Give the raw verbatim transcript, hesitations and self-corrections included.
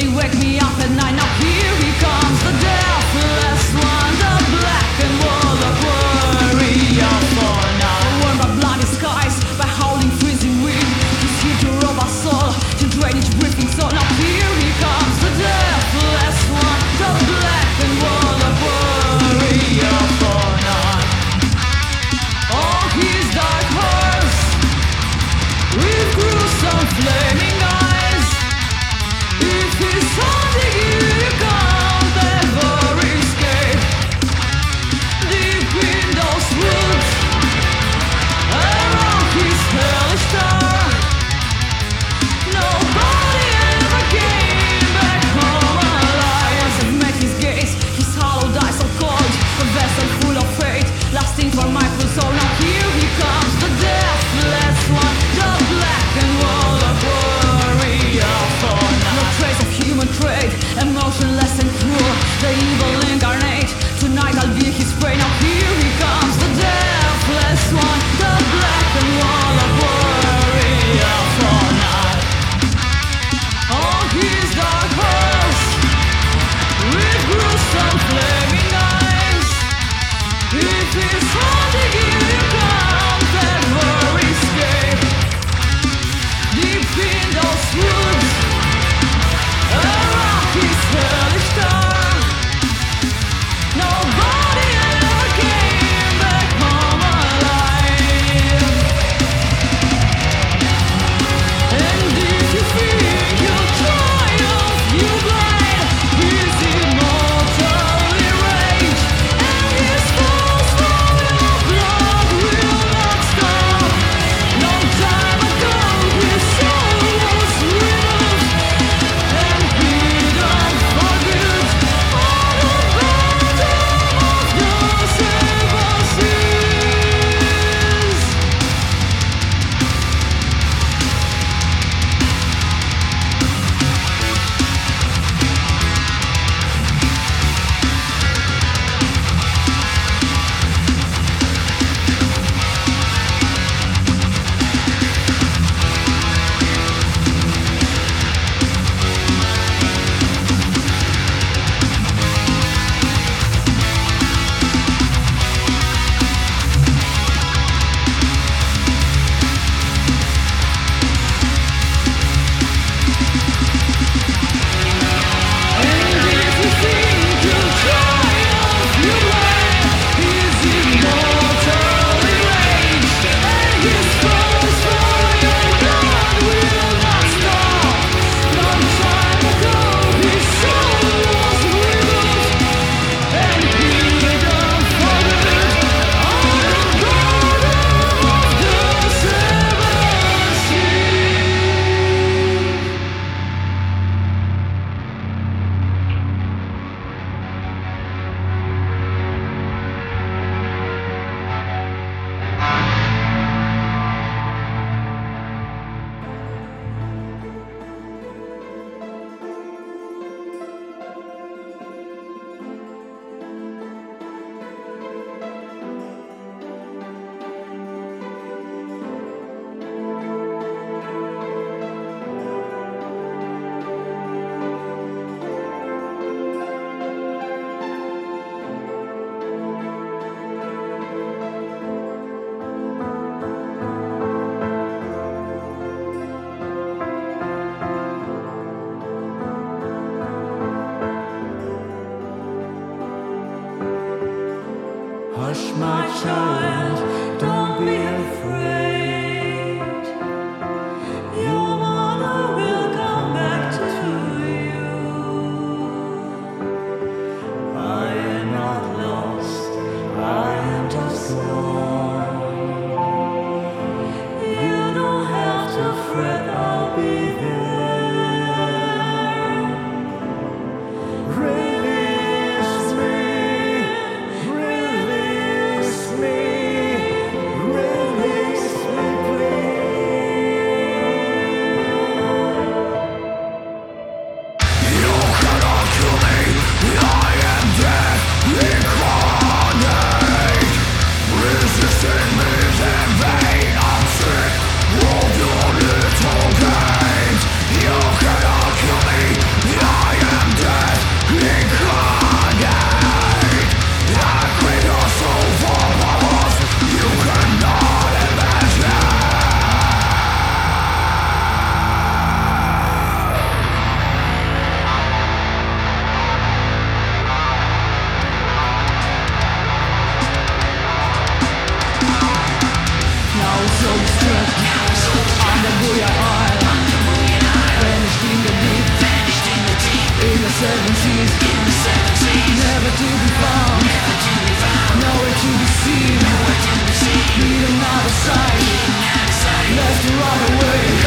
They wake me up at night. Now here he comes, the deathless one, the black and warlock warrior for now. Warmed by bloody skies, by howling freezing wind, he's here to rob our soul, to drain each breathing soul. Now here he comes, the deathless one, the black and warlock warrior for now. On his dark horse, with gruesome flaming eyes, if he's hunting you, you can't ever escape. Deep in those woods, around his hellish tower, nobody ever came back home alive. Once I've met his gaze, his hollowed eyes so cold, a vessel full of fate, lasting for my full soul. Now here he comes, the deathless one, the black and warlock warrior for now. No trace of human trait, emotionless and cruel, the evil incarnate. Tonight I'll be his prey. Now here he comes, the deathless one, the black and warlock warrior for now. On his dark horse, with gruesome flaming eyes, if he's hunting you, you can't ever escape. Deep in those woods, around his hellish tower, nobody ever came back home alive. And if you think you'll triumph, you blind, his immortal rage, and his foes will seventies, never to be found, nowhere to be seen. Need another side, left to run away.